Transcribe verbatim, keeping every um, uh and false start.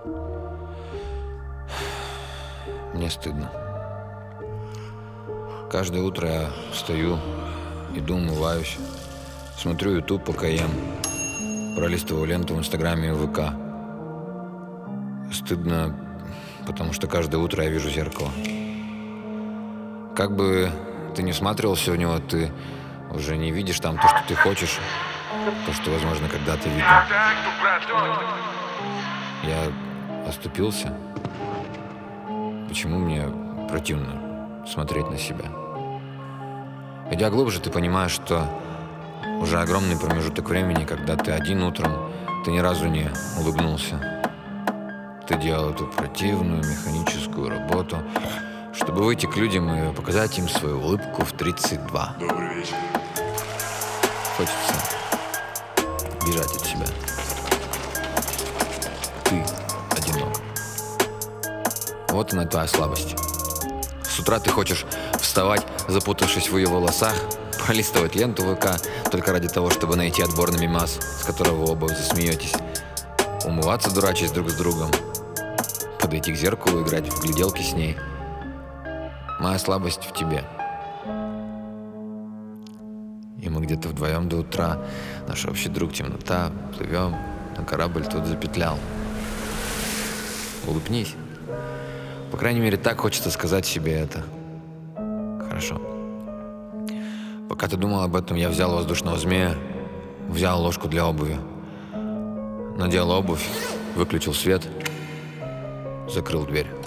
Мне стыдно. Каждое утро я встаю, иду, умываюсь, смотрю ютуб, пока ем, пролистываю ленту в Инстаграме и ВК. Стыдно, потому что каждое утро я вижу зеркало. Как бы ты ни всматривался в него, ты уже не видишь там то, что ты хочешь, то, что, возможно, когда-то видел. Я оступился. Почему мне противно смотреть на себя? Идя глубже, ты понимаешь, что уже огромный промежуток времени, когда ты один утром, ты ни разу не улыбнулся. Ты делал эту противную механическую работу, чтобы выйти к людям и показать им свою улыбку в тридцать два. Добрый вечер. Хочется бежать от себя. Ты одинок. Вот она, твоя слабость. С утра ты хочешь вставать, запутавшись в ее волосах, пролистывать ленту ВК только ради того, чтобы найти отборный мимас, с которого вы оба засмеетесь, умываться, дурачась друг с другом, подойти к зеркалу, играть в гляделки с ней. Моя слабость в тебе. И мы где-то вдвоем до утра, наш общий друг темнота, плывем, на корабль тут запетлял. Улыбнись. По крайней мере, так хочется сказать себе это. Хорошо. Пока ты думал об этом, я взял воздушного змея, взял ложку для обуви, надел обувь, выключил свет, закрыл дверь.